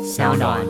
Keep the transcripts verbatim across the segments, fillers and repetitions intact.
小暖。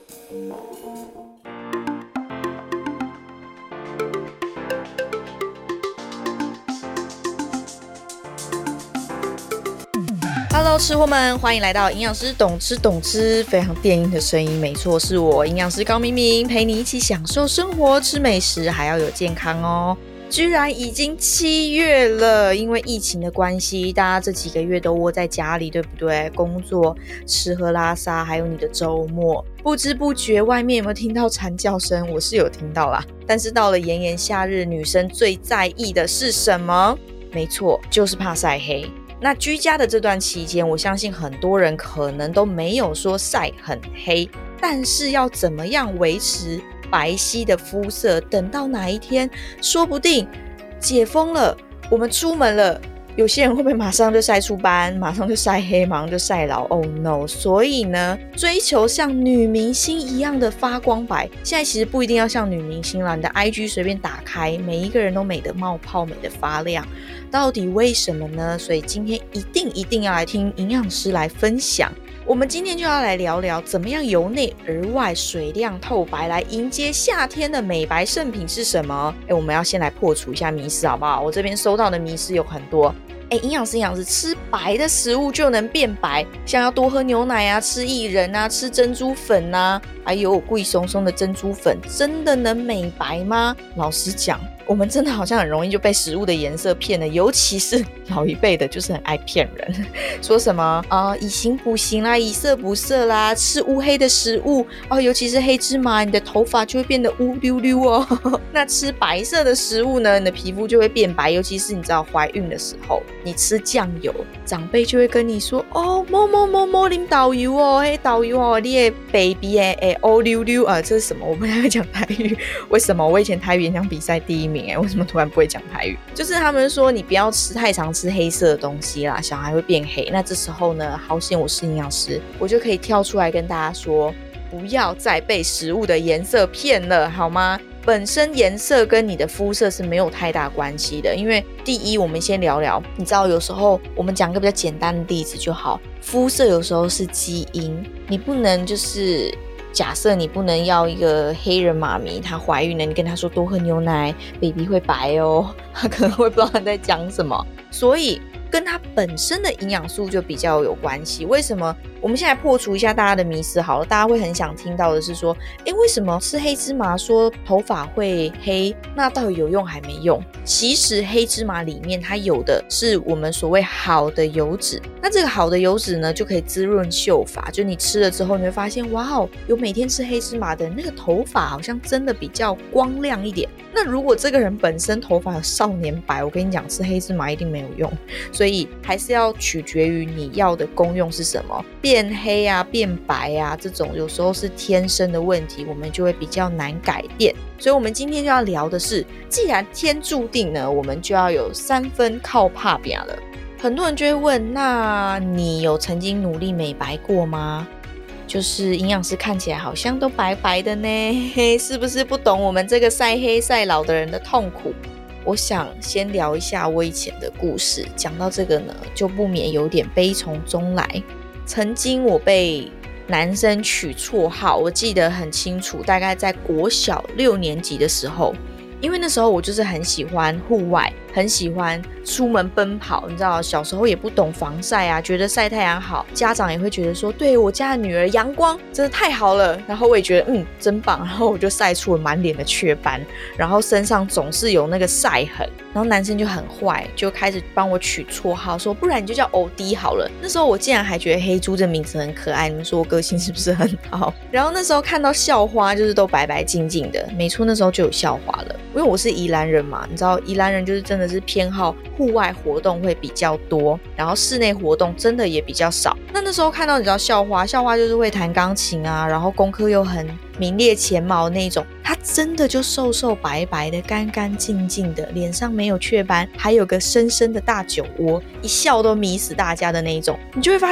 Hello， 吃货们，欢迎来到营养师懂吃懂吃，非常电音的声音，没错，是我营养师高明明，陪你一起享受生活，吃美食，还要有健康哦。居然已经七月了，因为疫情的关系，大家这几个月都窝在家里，对不对？工作、吃喝拉撒，还有你的周末，不知不觉外面有没有听到蝉叫声？我是有听到啦。但是到了炎炎夏日，女生最在意的是什么？没错，就是怕晒黑。那居家的这段期间，我相信很多人可能都没有说晒很黑，但是要怎么样维持白皙的肤色，等到哪一天说不定解封了，我们出门了，有些人会不会马上就晒出斑，马上就晒黑，马上就晒老 Oh no。 所以呢，追求像女明星一样的发光白，现在其实不一定要像女明星啦，你的 I G 随便打开，每一个人都美得冒泡，美得发亮，到底为什么呢？所以今天一定一定要来听营养师来分享。我们今天就要来聊聊怎么样由内而外水亮透白，来迎接夏天的美白圣品是什么？我们要先来破除一下迷思好不好？我这边收到的迷思有很多。营养师营养师吃白的食物就能变白，像要多喝牛奶啊，吃薏仁啊，吃珍珠粉啊，还有贵松松的珍珠粉真的能美白吗？老实讲，我们真的好像很容易就被食物的颜色骗了，尤其是老一辈的就是很爱骗人，说什么啊、呃、以形补形啦，以色补色啦，吃乌黑的食物哦，尤其是黑芝麻，你的头发就会变得乌溜溜哦。那吃白色的食物呢，你的皮肤就会变白，尤其是你知道怀孕的时候，你吃酱油，长辈就会跟你说哦，某某某某啉导游哦，嘿导游哦，你的 baby 诶乌溜溜啊，这是什么？我不太会讲台语，为什么？我以前台语演讲比赛第一名哎，为什么突然不会讲台语？就是他们说你不要吃太常吃黑色的东西啦，小孩会变黑。那这时候呢，好险我是营养师，我就可以跳出来跟大家说，不要再被食物的颜色骗了，好吗？本身颜色跟你的肤色是没有太大关系的，因为第一，我们先聊聊，你知道有时候我们讲个比较简单的例子就好，肤色有时候是基因，你不能就是假设你不能要一个黑人妈咪，她怀孕了，你跟她说多喝牛奶 baby 会白哦，她可能会不知道你在讲什么，所以跟它本身的营养素就比较有关系。为什么？我们现在破除一下大家的迷思好了，大家会很想听到的是说，诶，为什么吃黑芝麻说头发会黑？那到底有用还没用？其实黑芝麻里面它有的是我们所谓好的油脂，那这个好的油脂呢，就可以滋润秀发，就你吃了之后，你会发现，哇哦，有每天吃黑芝麻的人，那个头发好像真的比较光亮一点。那如果这个人本身头发有少年白，我跟你讲，吃黑芝麻一定没有用，所以还是要取决于你要的功用是什么。变黑啊，变白啊，这种有时候是天生的问题，我们就会比较难改变。所以我们今天就要聊的是，既然天注定呢，我们就要有三分靠打拼了。很多人就会问，那你有曾经努力美白过吗？就是营养师看起来好像都白白的呢，是不是不懂我们这个晒黑晒老的人的痛苦？我想先聊一下我以前的故事，讲到这个呢，就不免有点悲从中来。曾经我被男生取绰号，我记得很清楚，大概在国小六年级的时候，因为那时候我就是很喜欢户外，很喜欢出门奔跑，你知道小时候也不懂防晒啊，觉得晒太阳好，家长也会觉得说，对我家的女儿阳光真的太好了，然后我也觉得嗯真棒，然后我就晒出了满脸的雀斑，然后身上总是有那个晒痕，然后男生就很坏，就开始帮我取绰号，说不然你就叫欧弟好了。那时候我竟然还觉得黑猪这名字很可爱，你们说我个性是不是很好？然后那时候看到校花就是都白白净净的，没错，那时候就有校花了，因为我是宜兰人嘛，你知道宜兰人就是真的是偏好户外活动会比较多，然后室内活动真的也比较少。那那时候看到你知道校花，校花就是会弹钢琴啊，然后功课又很名列前茅那种，她真的就瘦瘦白白的，干干净净的，脸上没有雀斑，还有个深深的大酒窝，一笑都迷死大家的那一种。你就会发现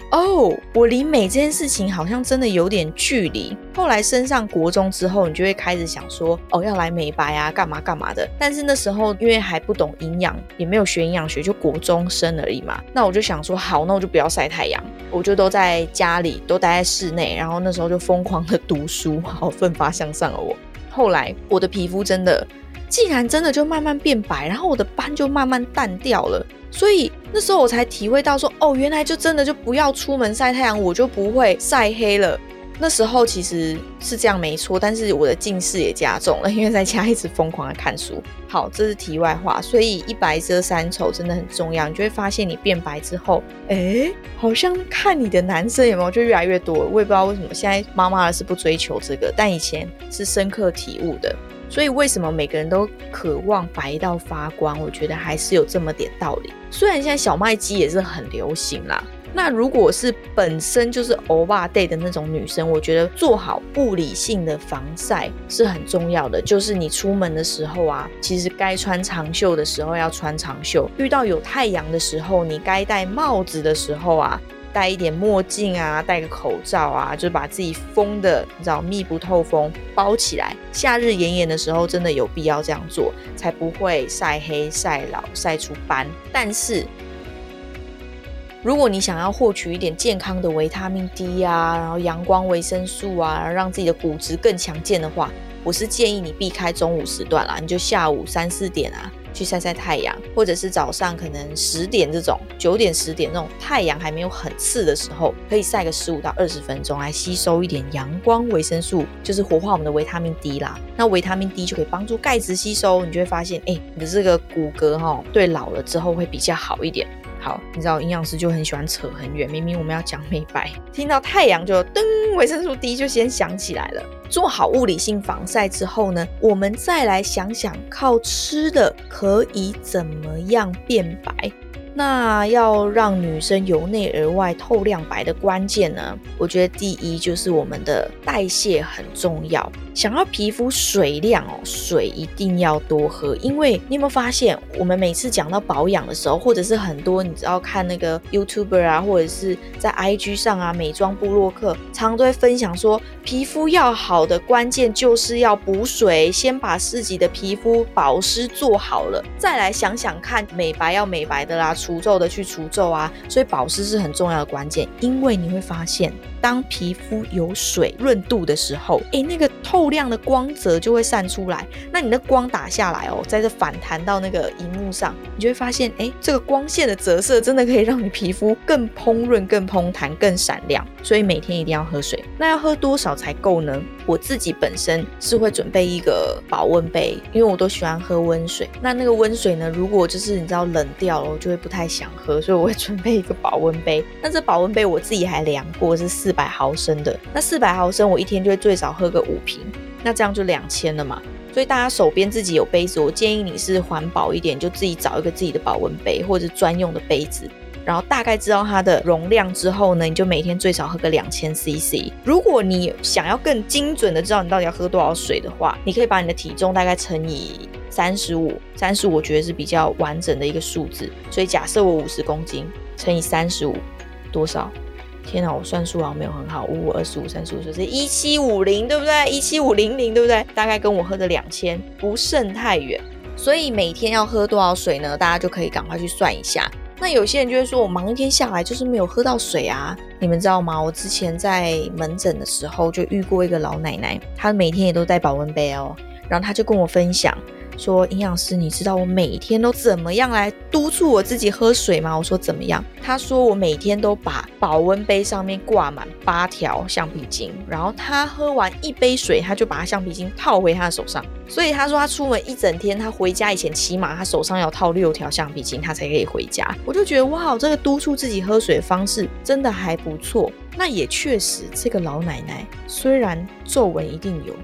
哦，我离美这件事情好像真的有点距离。后来升上国中之后，你就会开始想说，哦，要来美白啊，干嘛干嘛的。但是那时候因为还不懂营养，也没有学营养学，就国中生而已嘛。那我就想说，好，那我就不要晒太阳，我就都在家里，都待在室内。然后那时候就疯狂的读书，好奋发向上的我。后来我的皮肤真的，竟然真的就慢慢变白，然后我的斑就慢慢淡掉了。所以那时候我才体会到说，哦，原来就真的就不要出门晒太阳，我就不会晒黑了。那时候其实是这样没错，但是我的近视也加重了，因为在家一直疯狂的看书。好，这是题外话，所以一白遮三丑真的很重要。你就会发现你变白之后，哎，好像看你的男生有没有就越来越多了。我也不知道为什么现在妈妈是不追求这个，但以前是深刻体悟的。所以为什么每个人都渴望白到发光，我觉得还是有这么点道理。虽然现在小麦肌也是很流行啦，那如果是本身就是欧巴 day 的那种女生，我觉得做好物理性的防晒是很重要的。就是你出门的时候啊，其实该穿长袖的时候要穿长袖，遇到有太阳的时候，你该戴帽子的时候啊，戴一点墨镜啊，戴个口罩啊，就把自己封的你知道密不透风包起来。夏日炎炎的时候真的有必要这样做，才不会晒黑晒老晒出斑。但是如果你想要获取一点健康的维他命 D 啊，然后阳光维生素啊，让自己的骨质更强健的话，我是建议你避开中午时段啦，你就下午三四点啊去晒晒太阳，或者是早上可能十点这种九点十点那种太阳还没有很刺的时候，可以晒个十五到二十分钟来吸收一点阳光维生素，就是活化我们的维他命 D 啦。那维他命 D 就可以帮助钙质吸收，你就会发现哎，你的这个骨骼齁对老了之后会比较好一点。好，你知道营养师就很喜欢扯很远，明明我们要讲美白，听到太阳就噔，维生素 D 就先想起来了。做好物理性防晒之后呢，我们再来想想靠吃的可以怎么样变白。那要让女生由内而外透亮白的关键呢，我觉得第一就是我们的代谢很重要。想要皮肤水亮哦，水一定要多喝。因为你有没有发现，我们每次讲到保养的时候，或者是很多你只要看那个 YouTuber 啊，或者是在 I G 上啊，美妆部落客常常都会分享说，皮肤要好的关键就是要补水，先把自己的皮肤保湿做好了，再来想想看美白要美白的啦，除皱的去除皱啊。所以保湿是很重要的关键。因为你会发现，当皮肤有水润度的时候，诶，那个透亮的光泽就会散出来。那你的光打下来哦，在这反弹到那个荧幕上，你就会发现，诶，这个光线的折射真的可以让你皮肤更蓬润、更蓬弹、更闪亮。所以每天一定要喝水。那要喝多少才够呢？我自己本身是会准备一个保温杯，因为我都喜欢喝温水。那那个温水呢，如果就是你知道冷掉了，我就会不太想喝，所以我会准备一个保温杯。那这保温杯我自己还量过，是四百毫升的。那四百毫升我一天就会最少喝个五瓶，那这样就两千了嘛。所以大家手边自己有杯子，我建议你是环保一点，就自己找一个自己的保温杯或者专用的杯子，然后大概知道它的容量之后呢，你就每天最少喝个两千 C C。 如果你想要更精准的知道你到底要喝多少水的话，你可以把你的体重大概乘以三十五，三十五我觉得是比较完整的一个数字。所以假设我五十公斤乘以三十五，多少？天哪，我算数好像没有很好，五五二十五三十五就是一七五零，对不对？一七五零零，对不对？大概跟我喝的两千不甚太远。所以每天要喝多少水呢？大家就可以赶快去算一下。那有些人就会说，我忙一天下来就是没有喝到水啊。你们知道吗？我之前在门诊的时候就遇过一个老奶奶，她每天也都带保温杯哦，然后她就跟我分享说，营养师，你知道我每天都怎么样来督促我自己喝水吗？我说怎么样？他说我每天都把保温杯上面挂满八条橡皮筋，然后他喝完一杯水，他就把他橡皮筋套回他的手上。所以他说他出门一整天，他回家以前起码他手上要套六条橡皮筋，他才可以回家。我就觉得哇，这个督促自己喝水的方式真的还不错。那也确实，这个老奶奶虽然皱纹一定有，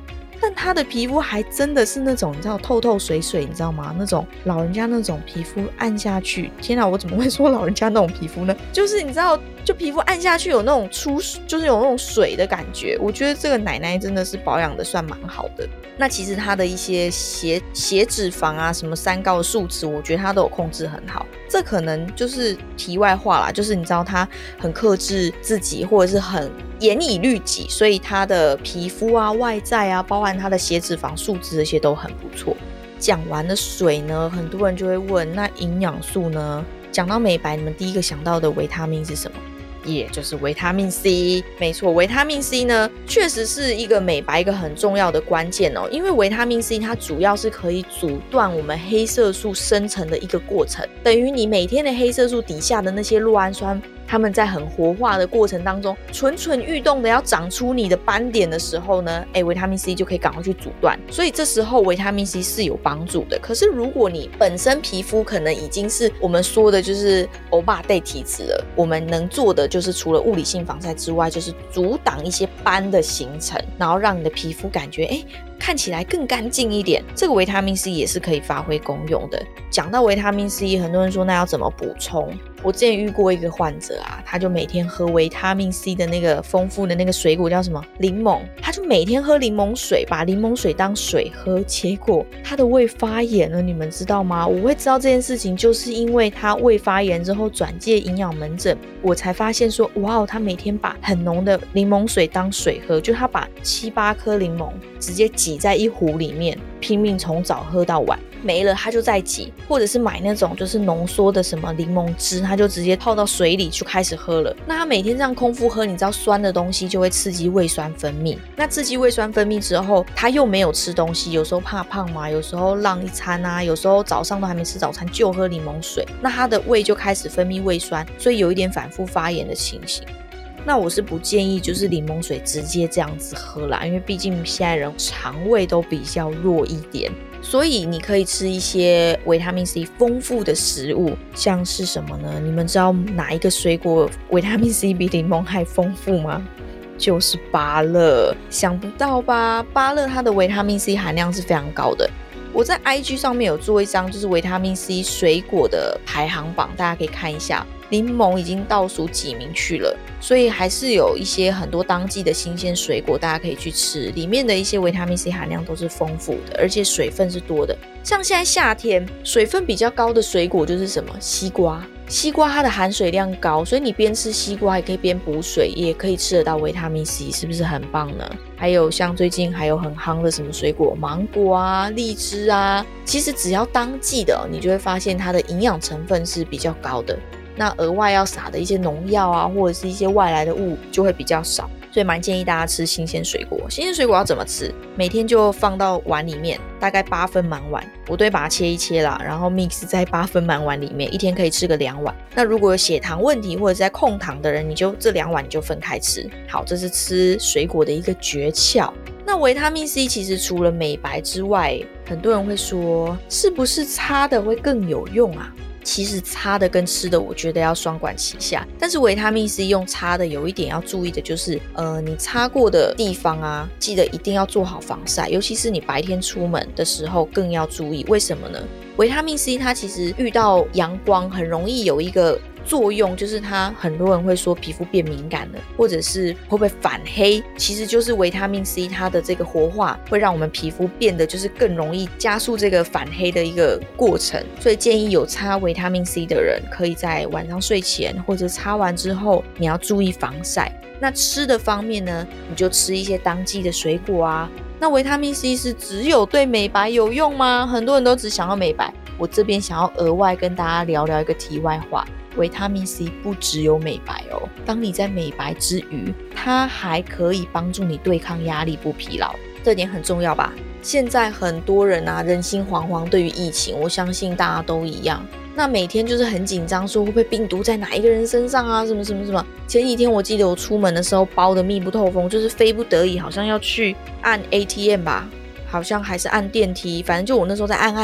但他的皮肤还真的是那种你知道透透水水，你知道吗？那种老人家那种皮肤按下去，天哪，我怎么会说老人家那种皮肤呢？就是你知道就皮肤按下去有那种出就是有那种水的感觉，我觉得这个奶奶真的是保养的算蛮好的。那其实她的一些血血脂肪啊什么三高的数值，我觉得她都有控制很好。这可能就是题外话啦，就是你知道她很克制自己，或者是很严以律己，所以她的皮肤啊外在啊包含她的血脂肪数值这些都很不错。讲完了水呢，很多人就会问那营养素呢？讲到美白，你们第一个想到的维他命是什么？也就是维他命 C。 没错，维他命 C 呢确实是一个美白一个很重要的关键哦，因为维他命 C 它主要是可以阻断我们黑色素生成的一个过程，等于你每天的黑色素底下的那些酪氨酸，他们在很活化的过程当中蠢蠢欲动的要长出你的斑点的时候呢，哎，维他命 C 就可以赶快去阻断，所以这时候维他命 C 是有帮助的。可是如果你本身皮肤可能已经是我们说的就是欧巴带体质了，我们能做的就是除了物理性防晒之外，就是阻挡一些斑的形成，然后让你的皮肤感觉哎看起来更干净一点，这个维他命 C 也是可以发挥功用的。讲到维他命 C， 很多人说那要怎么补充？我之前遇过一个患者啊，他就每天喝维他命 C 的那个丰富的那个水果叫什么柠檬，他就每天喝柠檬水，把柠檬水当水喝，结果他的胃发炎了，你们知道吗？我会知道这件事情就是因为他胃发炎之后转介营养门诊，我才发现说哇，他每天把很浓的柠檬水当水喝，就他把七八颗柠檬直接挤在一壶里面，拼命从早喝到晚，没了他就再挤，或者是买那种就是浓缩的什么柠檬汁，他就直接泡到水里就开始喝了。那他每天这样空腹喝，你知道酸的东西就会刺激胃酸分泌，那刺激胃酸分泌之后他又没有吃东西，有时候怕胖嘛，有时候浪一餐啊，有时候早上都还没吃早餐就喝柠檬水，那他的胃就开始分泌胃酸，所以有一点反复发炎的情形。那我是不建议就是柠檬水直接这样子喝啦，因为毕竟现在人肠胃都比较弱一点，所以你可以吃一些维他命 C 丰富的食物，像是什么呢？你们知道哪一个水果维他命 C 比柠檬还丰富吗？就是芭乐，想不到吧？芭乐它的维他命 C 含量是非常高的。我在 I G 上面有做一张就是维他命 C 水果的排行榜，大家可以看一下，柠檬已经倒数几名去了，所以还是有一些很多当季的新鲜水果大家可以去吃，里面的一些维他命 C 含量都是丰富的，而且水分是多的。像现在夏天水分比较高的水果就是什么？西瓜。西瓜它的含水量高，所以你边吃西瓜也可以边补水，也可以吃得到维他命 C， 是不是很棒呢？还有像最近还有很夯的什么水果，芒果啊、荔枝啊，其实只要当季的，你就会发现它的营养成分是比较高的，那额外要撒的一些农药啊，或者是一些外来的物就会比较少，所以蛮建议大家吃新鲜水果。新鲜水果要怎么吃？每天就放到碗里面，大概八分满碗，我都会把它切一切啦，然后 mix 在八分满碗里面，一天可以吃个两碗。那如果有血糖问题或者是在控糖的人，你就这两碗你就分开吃。好，这是吃水果的一个诀窍。那维他命 C 其实除了美白之外，很多人会说是不是擦的会更有用啊？其实擦的跟吃的我觉得要双管齐下，但是维他命 C 用擦的有一点要注意的就是呃，你擦过的地方啊，记得一定要做好防晒，尤其是你白天出门的时候更要注意。为什么呢？维他命 C 它其实遇到阳光很容易有一个作用，就是它很多人会说皮肤变敏感了，或者是会不会反黑，其实就是维他命 C 它的这个活化会让我们皮肤变得就是更容易加速这个反黑的一个过程，所以建议有擦维他命 C 的人可以在晚上睡前或者擦完之后你要注意防晒。那吃的方面呢，你就吃一些当季的水果啊。那维他命 C 是只有对美白有用吗？很多人都只想要美白，我这边想要额外跟大家聊聊一个题外话，维他命 C 不只有美白哦，当你在美白之余，它还可以帮助你对抗压力不疲劳，这点很重要吧？现在很多人啊人心惶惶，对于疫情我相信大家都一样，那每天就是很紧张，说会不会病毒在哪一个人身上啊，什么什么什么。前几天我记得我出门的时候包的密不透风，就是非不得已好像要去按 A T M 吧，好像还是按电梯，反正就我那时候在按按钮，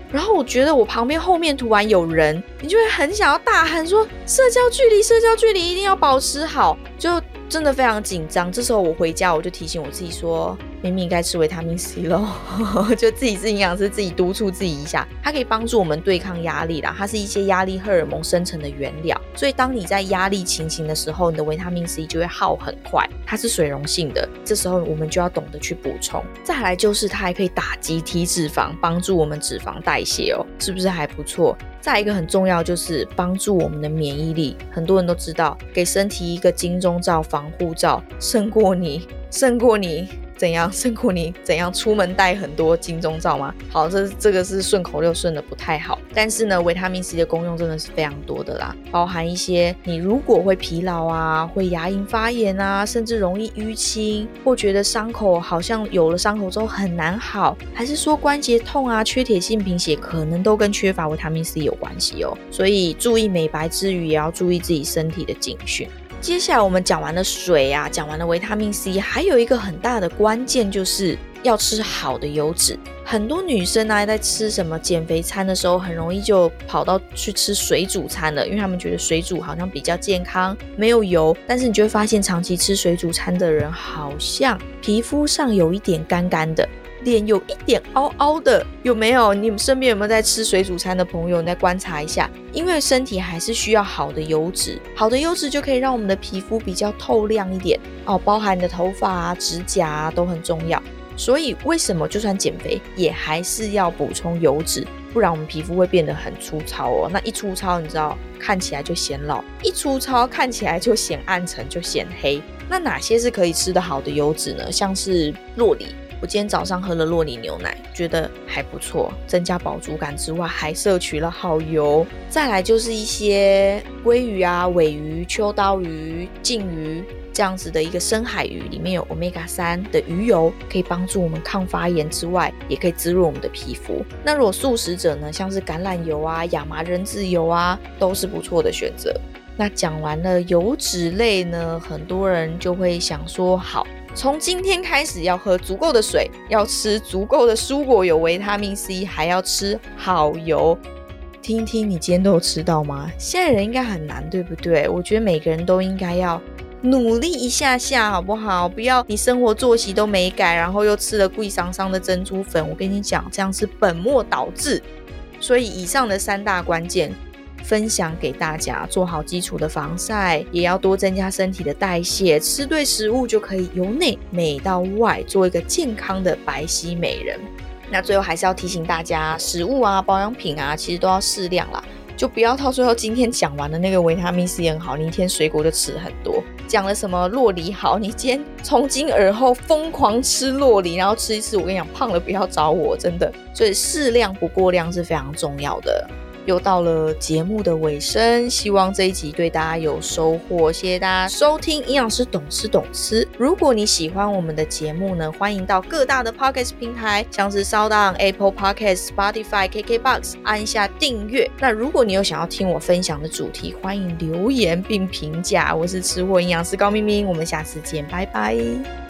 然后我觉得我旁边后面突然有人，你就会很想要大喊说社交距离社交距离一定要保持好，就真的非常紧张。这时候我回家我就提醒我自己说明明该吃维他命 C 咯就自己是营养师自己督促自己一下，它可以帮助我们对抗压力啦，它是一些压力荷尔蒙生成的原料，所以当你在压力情形的时候，你的维他命 C 就会耗很快，它是水溶性的，这时候我们就要懂得去补充。再来就是它还可以打击体脂肪，帮助我们脂肪代谢哦，是不是还不错？再来一个很重要就是帮助我们的免疫力，很多人都知道给身体一个金钟罩防护罩胜过你胜过你怎样胜过你怎样出门带很多金钟罩吗？好，这这个是顺口溜顺的不太好，但是呢维他命 C 的功用真的是非常多的啦，包含一些你如果会疲劳啊，会牙龈发炎啊，甚至容易淤青，或觉得伤口好像有了伤口之后很难好，还是说关节痛啊，缺铁性贫血，可能都跟缺乏维他命 C 有关系哦。所以注意美白之余也要注意自己身体的警讯。接下来我们讲完了水啊，讲完了维他命 C， 还有一个很大的关键就是要吃好的油脂。很多女生啊在吃什么减肥餐的时候，很容易就跑到去吃水煮餐了，因为他们觉得水煮好像比较健康，没有油。但是你就会发现长期吃水煮餐的人好像皮肤上有一点干干的，脸有一点凹凹的，有没有？你们身边有没有在吃水煮餐的朋友？你再观察一下，因为身体还是需要好的油脂，好的油脂就可以让我们的皮肤比较透亮一点哦，包含你的头发啊、指甲啊都很重要。所以为什么就算减肥也还是要补充油脂，不然我们皮肤会变得很粗糙哦。那一粗糙你知道看起来就显老，一粗糙看起来就显暗沉，就显黑。那哪些是可以吃的好的油脂呢？像是酪梨，我今天早上喝了酪梨牛奶，觉得还不错，增加饱足感之外还摄取了好油。再来就是一些鲑鱼啊、鲔鱼、秋刀鱼、鲭鱼这样子的一个深海鱼，里面有 欧米伽三 的鱼油，可以帮助我们抗发炎之外，也可以滋润我们的皮肤。那如果素食者呢，像是橄榄油啊、亚麻仁籽油啊，都是不错的选择。那讲完了油脂类呢，很多人就会想说，好，从今天开始要喝足够的水，要吃足够的蔬果有维他命 C， 还要吃好油。听一听你今天都有吃到吗？现在人应该很难，对不对？我觉得每个人都应该要努力一下下，好不好？不要你生活作息都没改，然后又吃了贵桑桑的珍珠粉，我跟你讲，这样是本末倒置。所以以上的三大关键分享给大家，做好基础的防晒，也要多增加身体的代谢，吃对食物就可以由内美到外，做一个健康的白皙美人。那最后还是要提醒大家，食物啊、保养品啊，其实都要适量啦，就不要到最后今天讲完的那个维他命 C 很好，你一天水果就吃很多，讲了什么酪梨好，你今天从今而后疯狂吃酪梨，然后吃一次，我跟你讲，胖了不要找我，真的。所以适量不过量是非常重要的。又到了节目的尾声，希望这一集对大家有收获，谢谢大家收听营养师懂吃懂吃。如果你喜欢我们的节目呢，欢迎到各大的 Podcast 平台，像是 SoundOn、Apple Podcast、Spotify、K K Box 按一下订阅。那如果你有想要听我分享的主题，欢迎留言并评价。我是吃货营养师高咪咪，我们下次见，拜拜。